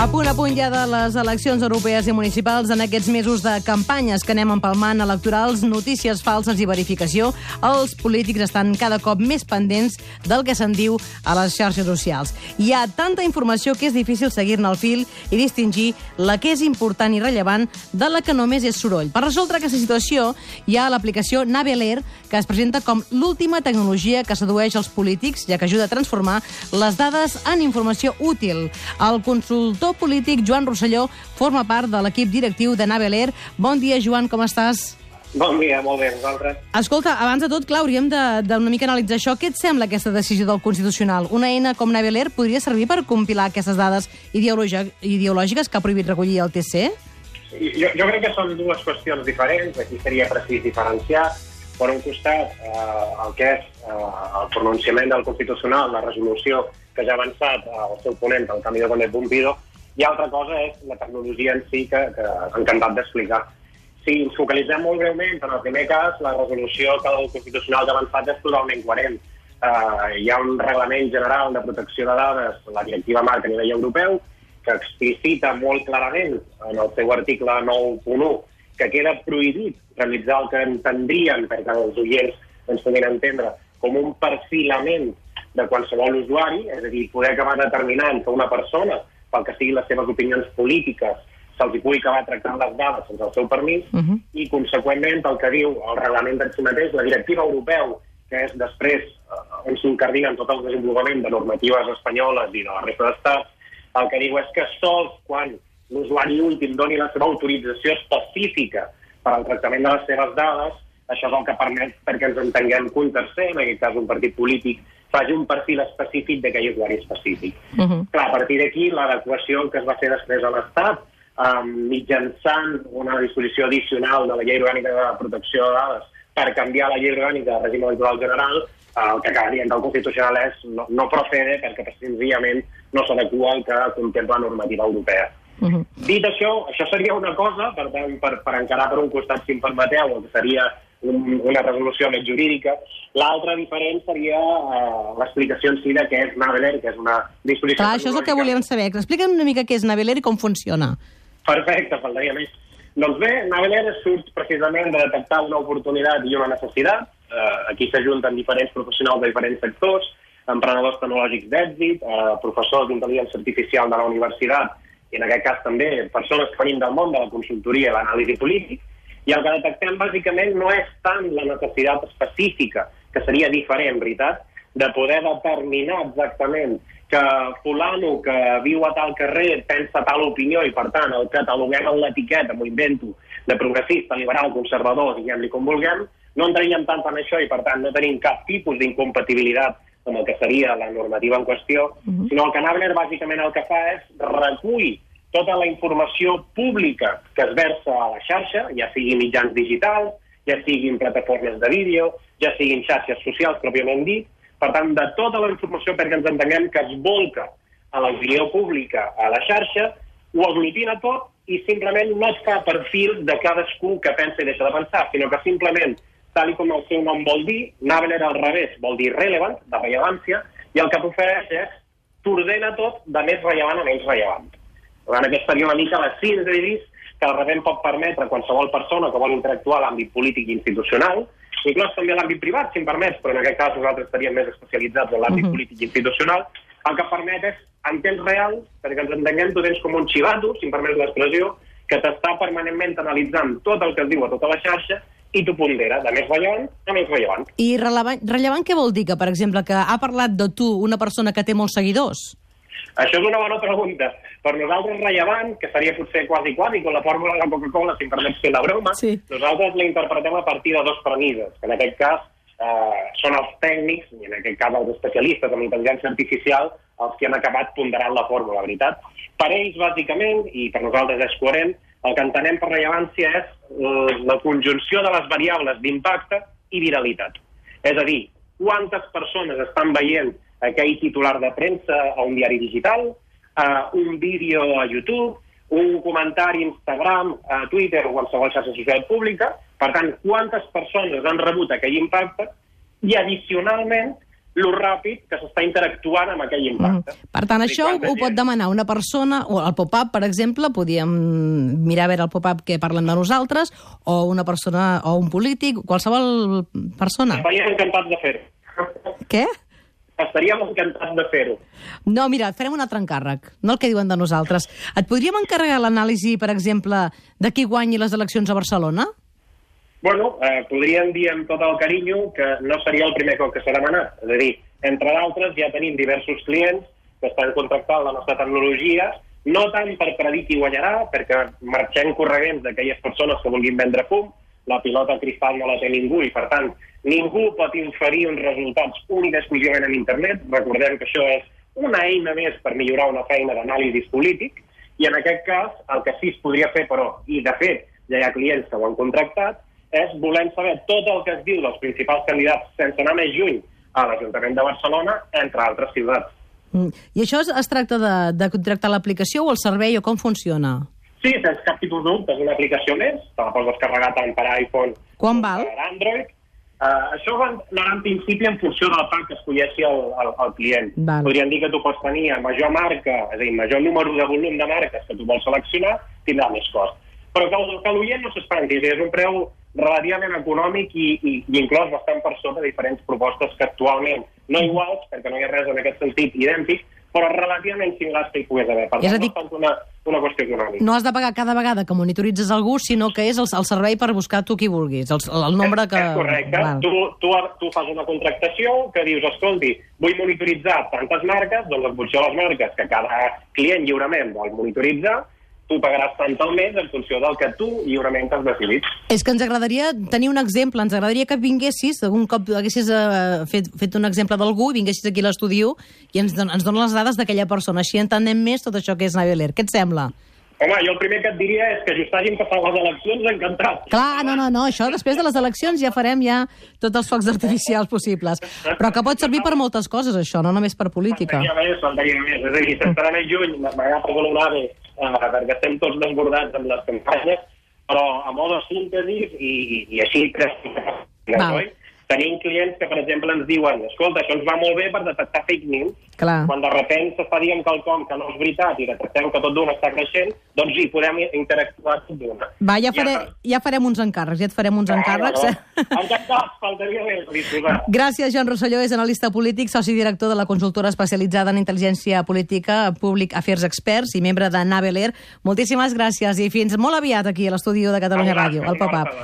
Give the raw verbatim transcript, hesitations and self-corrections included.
A punt a punt ja de les eleccions europees i municipals, en aquests mesos de campanyes que anem empalmant electorals, notícies falses i verificació, els polítics estan cada cop més pendents del que se'n diu a les xarxes socials. Hi ha tanta informació que és difícil seguir-ne el fil i distingir la que és important i rellevant de la que només és soroll. Per resoldre aquesta situació, hi ha l'aplicació Naveler, que es presenta com l'última tecnologia que sedueix els polítics, ja que ajuda a transformar les dades en informació útil. El consultor polític Joan Rosselló forma part de l'equip directiu de Naveler. Bon dia, Joan, com estàs? Bon dia, molt bé, vosaltres. Escolta, abans de tot, clar, hauríem d'una mica analitzar això. Què et sembla aquesta decisió del Constitucional? Una eina com Naveler podria servir per compilar aquestes dades ideològiques que ha prohibit recollir el T C? Jo, jo crec que són dues qüestions diferents. Aquí seria precís diferenciar. Per un costat, eh, el que és eh, el pronunciament del Constitucional, la resolució que ja ha avançat eh, el seu ponent, el canvi de Gómez Bombido, i altra cosa és la tecnologia en si que, que s'ha encantat d'explicar. Si ens focalitzem molt breument en el primer cas, la resolució que el Constitucional ja ha avançat és totalment coherent. Eh, hi ha un reglament general de protecció de dades, la directiva marc a nivell europeu, que explicita molt clarament en el seu article nou punt u que queda prohibit realitzar el que entendrien, perquè els oients ens puguin entendre, com un perfilament de qualsevol usuari, és a dir, poder acabar determinant que una persona, pel que siguin les seves opinions polítiques, se'ls hi pugui acabar tractant les dades sense el seu permís, uh-huh. i, conseqüentment, el que diu el reglament en si mateix, la directiva europeu, que és després on s'incardinen tot el desenvolupament de normatives espanyoles i de la resta d'estats, el que diu és que sols quan l'usuari últim doni la seva autorització específica per al tractament de les seves dades, això és el que permet perquè ens entenguem que un tercer, en aquest cas un partit polític, faci un perfil específic d'aquell usuari específic. Uh-huh. Clar, a partir d'aquí, l'adequació que es va fer després a l'Estat, um, mitjançant una disposició addicional de la Llei Orgànica de Protecció de Dades per canviar la Llei Orgànica de Règim Electoral General, uh, el que acaba dient del Constitucional és no, no procede perquè senzillament no s'adequa al que contempla la normativa europea. Uh-huh. Dit això, això seria una cosa, per tant, per, per encarar per un costat, si em permeteu, el que seria un, una resolució més jurídica. L'altra diferent seria uh, l'explicació en si de què és Naveler, que és una disposició... Clar, això és el que volíem saber. Explica'm una mica què és Naveler i com funciona. Perfecte, faltaria més. Doncs bé, Naveler surt precisament de detectar una oportunitat i una necessitat. Uh, aquí s'ajunten diferents professionals de diferents sectors, emprenedors tecnològics d'èxit, uh, professors d'intel·ligència artificial de la universitat, i en aquest cas també persones que venim del món de la consultoria i l'anàlisi polític, i el que detectem bàsicament no és tant la necessitat específica, que seria diferent, en veritat, de poder determinar exactament que fulano que viu a tal carrer pensa tal opinió i, per tant, el cataloguem en l'etiqueta, m'ho invento, de progressista, liberal, conservador, diguem-li com vulguem, no entraríem tant en això i, per tant, no tenim cap tipus d'incompatibilitat com el que seria la normativa en qüestió, uh-huh. sinó el que Naveler bàsicament el que fa és recull tota la informació pública que es versa a la xarxa, ja sigui mitjans digitals, ja siguin plataformes de vídeo, ja siguin xarxes socials pròpiament dit, per tant, de tota la informació perquè ens entenguem que es volca a l'opinió pública a la xarxa, ho aglutina tot i simplement no es fa perfil de cadascú que pensa i deixa de pensar, sinó que simplement tal com el seu nom vol dir, Naveler al revés vol dir relevant, de rellevància, i el que t'ofereix és t'ordena tot de més rellevant a menys rellevant. Per tant, aquesta seria una mica la síntesi que el rebent pot permetre a qualsevol persona que vol interactuar a l'àmbit polític i institucional, inclús també a l'àmbit privat, si em permets, però en aquest cas nosaltres estaríem més especialitzats en l'àmbit uh-huh. polític i institucional, el que permet és, en temps real, perquè ens entenguem, tu tens com un xivato, si em permets l'expressió, que t'està permanentment analitzant tot el que es diu a tota la xarxa i t'ho pondera de més rellevant a més rellevant. I rellevant, rellevant què vol dir? Que, per exemple, que ha parlat de tu una persona que té molts seguidors? Això és una bona pregunta. Per nosaltres rellevant, que seria potser quasi quasi, com la fórmula de la Coca-Cola, si em permets fer la broma, sí. nosaltres la interpretem a partir de dos premisses, que en aquest cas eh, són els tècnics, i en aquest cas els especialistes en intel·ligència artificial, els que han acabat ponderant la fórmula, veritat. Per ells, bàsicament, i per nosaltres és coherent, el que entenem per rellevància és la conjunció de les variables d'impacte i viralitat. És a dir, quantes persones estan veient aquell titular de premsa a un diari digital, uh, un vídeo a YouTube, un comentari a Instagram, a Twitter o qualsevol xarxa social pública. Per tant, quantes persones han rebut aquell impacte i, addicionalment, lo ràpid que s'està interactuant amb aquell impacte. Mm. Per tant, això ho pot demanar una persona, o el pop-up, per exemple, podíem mirar a veure el pop-up que parlen de nosaltres, o una persona, o un polític, qualsevol persona. Estaríem encantats de fer-ho. Què? Estaríem encantats de fer-ho. No, mira, farem un altre encàrrec, no el que diuen de nosaltres. Et podríem encarregar l'anàlisi, per exemple, de qui guanyi les eleccions a Barcelona? Bueno, eh, podríem dir amb tot el carinyo que no seria el primer cop que s'ha demanat. És a dir, entre d'altres ja tenim diversos clients que estan contractant la nostra tecnologia, no tant per predir qui guanyarà, perquè marxem corregents d'aquelles persones que vulguin vendre fum, la pilota cristal no la té ningú i, per tant, ningú pot inferir uns resultats únics exclusivament en internet. Recordem que això és una eina més per millorar una feina d'anàlisi polític i en aquest cas el que sí es podria fer, però, i de fet ja hi ha clients que ho han contractat, és volem saber tot el que es diu dels principals candidats sense anar més lluny a l'Ajuntament de Barcelona, entre altres ciutats. Mm. I això es, es tracta de, de contractar l'aplicació o el servei o com funciona? Sí, sense cap tipus de dubte, és una aplicació més, te la pots descarregar tant per iPhone com per Android. Uh, això va anar en principi en funció del pack que escolleixi el, el, el client. Val. Podríem dir que tu pots tenir a major marca, és a dir, major número de volum de marques que tu vols seleccionar, tindrà més cost. Però que, que l'oient no s'espanti, és un preu relativament econòmic i, i, i inclòs bastant per sota de diferents propostes que actualment no iguals, perquè no hi ha res en aquest sentit idèntic, però relativament similars que hi pogués haver. Per tant, no és tant una, una qüestió econòmica. No has de pagar cada vegada que monitoritzes algú, sinó que és el, el servei per buscar tu qui vulguis, el, el nombre que... És correcte. Tu, tu, tu fas una contractació que dius, escolti, vull monitoritzar tantes marques, doncs en funció de les marques que cada client lliurement vol monitoritzar, tu pagaràs tant al mes en funció del que tu lliurement has decidit. És que ens agradaria tenir un exemple, ens agradaria que vinguessis, algun cop haguessis uh, fet, fet un exemple d'algú, i vinguessis aquí a l'estudi i ens, don, ens donen les dades d'aquella persona, així entenem més tot això que és Naveler. Què et sembla? Home, jo el primer que et diria és que just hagin passat les eleccions, encantat. Clar, no, no, no, això després de les eleccions ja farem ja tots els focs artificials possibles. Però que pot servir per moltes coses, això, no només per política. Faltaria més, faltaria més. És a dir, sense anar més lluny, m'agafa con un ave, eh, perquè estem tots desbordats amb les campanyes, però a modo de síntesi i, i, i així crec. Tenim clients que, per exemple, ens diuen escolta, això ens va molt bé per detectar fake news. Clar. Quan de sobte s'està dient quelcom que no és veritat i detectem que tot d'una està creixent, doncs sí, podem interactuar tot d'una. Va, ja, faré, ja farem uns encàrrecs, ja et farem uns encàrrecs. No, no. Encantat, faltaria més. Disculpa. Gràcies, Joan Rosselló, és analista polític, soci director de la consultora especialitzada en intel·ligència política, Public Affairs Experts i membre de Naveler. Moltíssimes gràcies i fins molt aviat aquí a l'estudi de Catalunya Ràdio, al pop-up.